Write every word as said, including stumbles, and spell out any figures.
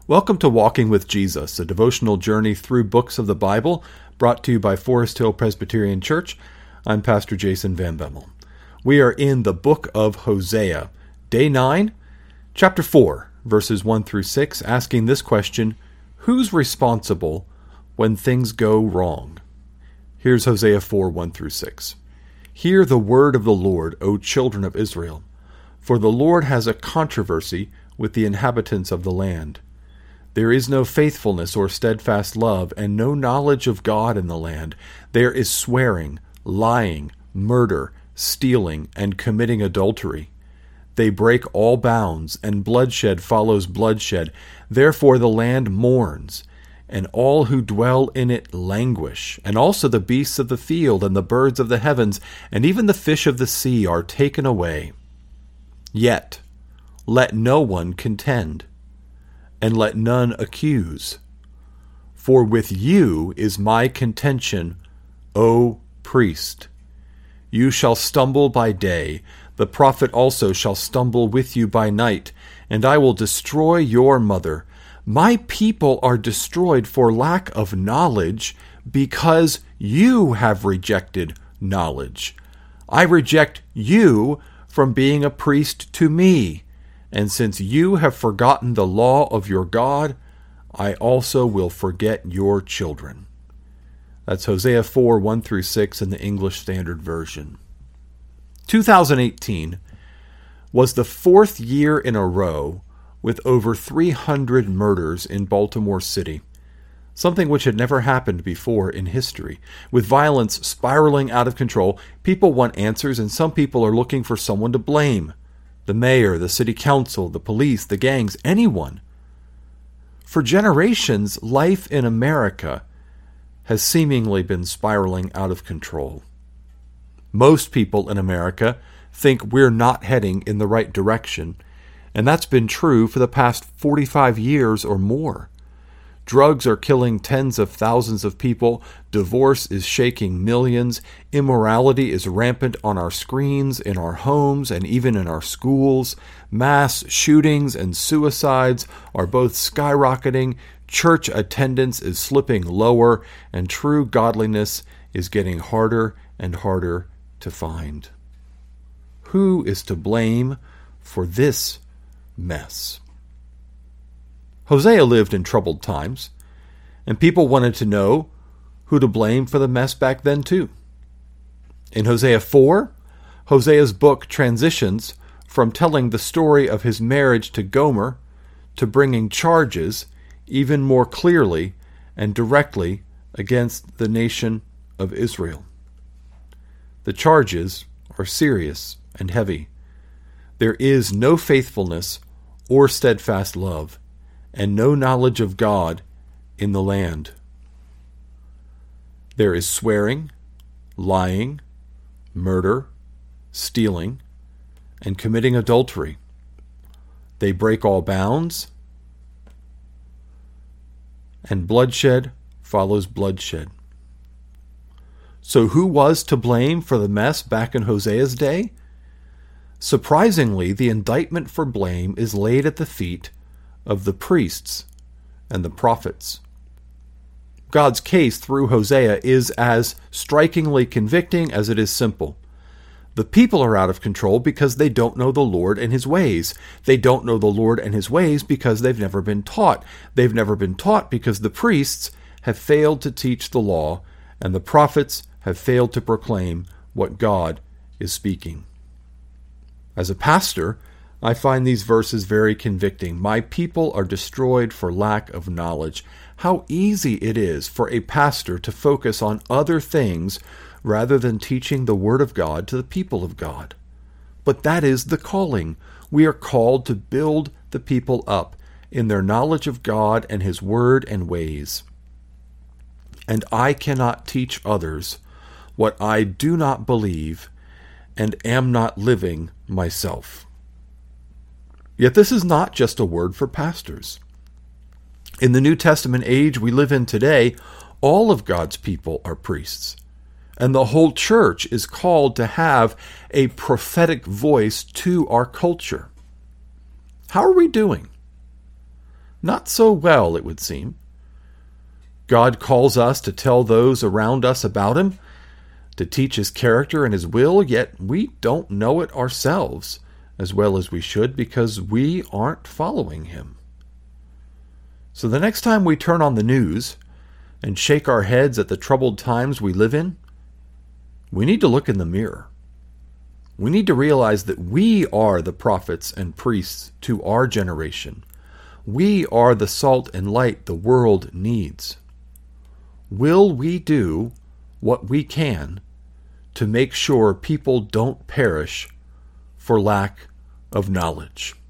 Welcome to Walking with Jesus, a devotional journey through books of the Bible, brought to you by Forest Hill Presbyterian Church. I'm Pastor Jason Van Bemmel. We are in the book of Hosea, day nine, chapter four, verses one through six, asking this question: who's responsible when things go wrong? Here's Hosea four, one through six. Hear the word of the Lord, O children of Israel, for the Lord has a controversy with the inhabitants of the land. There is no faithfulness or steadfast love, and no knowledge of God in the land. There is swearing, lying, murder, stealing, and committing adultery. They break all bounds, and bloodshed follows bloodshed. Therefore the land mourns, and all who dwell in it languish. And also the beasts of the field, and the birds of the heavens, and even the fish of the sea are taken away. Yet let no one contend, and let none accuse. For with you is my contention, O priest. You shall stumble by day, the prophet also shall stumble with you by night, and I will destroy your mother. My people are destroyed for lack of knowledge, because you have rejected knowledge. I reject you from being a priest to me. And since you have forgotten the law of your God, I also will forget your children. That's Hosea four, one through six in the English Standard Version. two thousand eighteen was the fourth year in a row with over three hundred murders in Baltimore City, something which had never happened before in history. With violence spiraling out of control, people want answers, and some people are looking for someone to blame. The mayor, the city council, the police, the gangs, anyone. For generations, life in America has seemingly been spiraling out of control. Most people in America think we're not heading in the right direction, and that's been true for the past forty-five years or more. Drugs are killing tens of thousands of people. Divorce is shaking millions. Immorality is rampant on our screens, in our homes, and even in our schools. Mass shootings and suicides are both skyrocketing. Church attendance is slipping lower, and true godliness is getting harder and harder to find. Who is to blame for this mess? Hosea lived in troubled times, and people wanted to know who to blame for the mess back then too. In Hosea four, Hosea's book transitions from telling the story of his marriage to Gomer to bringing charges even more clearly and directly against the nation of Israel. The charges are serious and heavy. There is no faithfulness or steadfast love, and no knowledge of God in the land. There is swearing, lying, murder, stealing, and committing adultery. They break all bounds, and bloodshed follows bloodshed. So who was to blame for the mess back in Hosea's day? Surprisingly, the indictment for blame is laid at the feet of the priests and the prophets. God's case through Hosea is as strikingly convicting as it is simple. The people are out of control because they don't know the Lord and His ways. They don't know the Lord and His ways because they've never been taught. They've never been taught because the priests have failed to teach the law, and the prophets have failed to proclaim what God is speaking. As a pastor, I find these verses very convicting. My people are destroyed for lack of knowledge. How easy it is for a pastor to focus on other things rather than teaching the Word of God to the people of God. But that is the calling. We are called to build the people up in their knowledge of God and His Word and ways. And I cannot teach others what I do not believe and am not living myself. Yet this is not just a word for pastors. In the New Testament age we live in today, all of God's people are priests, and the whole church is called to have a prophetic voice to our culture. How are we doing? Not so well, it would seem. God calls us to tell those around us about him, to teach his character and his will, yet we don't know it ourselves as well as we should because we aren't following him. So the next time we turn on the news and shake our heads at the troubled times we live in, we need to look in the mirror. We need to realize that we are the prophets and priests to our generation. We are the salt and light the world needs. Will we do what we can to make sure people don't perish for lack of knowledge?